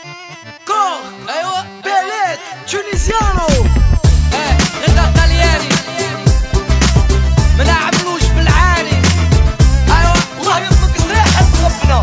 كور ايوه بلد تونيزيانو غدا طلياني ما عملوش بالعاني. ايوه الله يطلق الريحة ربنا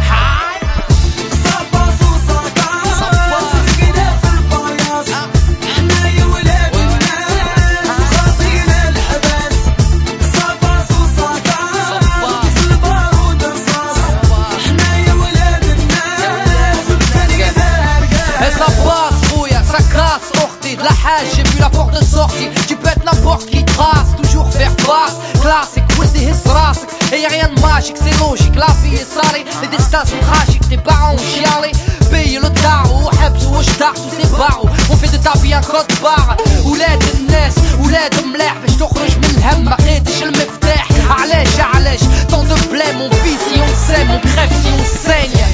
De la hache, j'ai vu la porte de sortie. Tu peux être n'importe qui trace, toujours faire face. Classique, ولدي هز راسك. Et y'a rien de magique, c'est logique. La vie est salée, les destins sont tragiques. Tes parents ont chialé, paye le tarot. حبس وشتاح tous ces barreaux. On fait de ta vie un code barre. ولاد الناس ولاد ملاح باش تخرج من الهم. ما لقيتش المفتاح. علاش tant de blême. On vit si on s'aime, on crève si on saigne.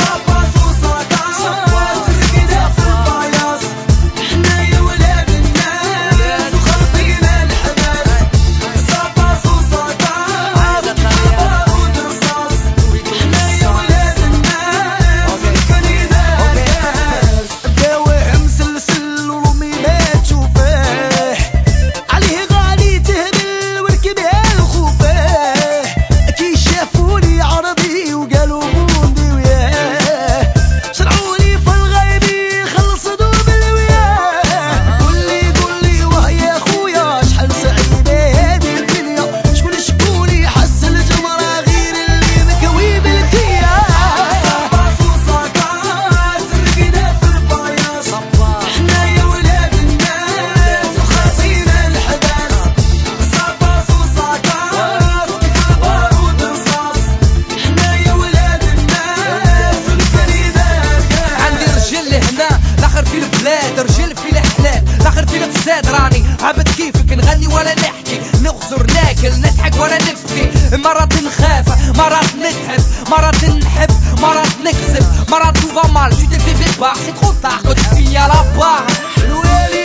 رجل في الحلال لاخر في الفساد راني عبد كيفك نغني ولا نحكي نغزر ناكل نضحك ولا نبكي مرات نخاف مرات نتعب مرات نحب مرات نكذب مرات tout va mal tu t'es fait bête c'est trop tard quand tu finis à la barre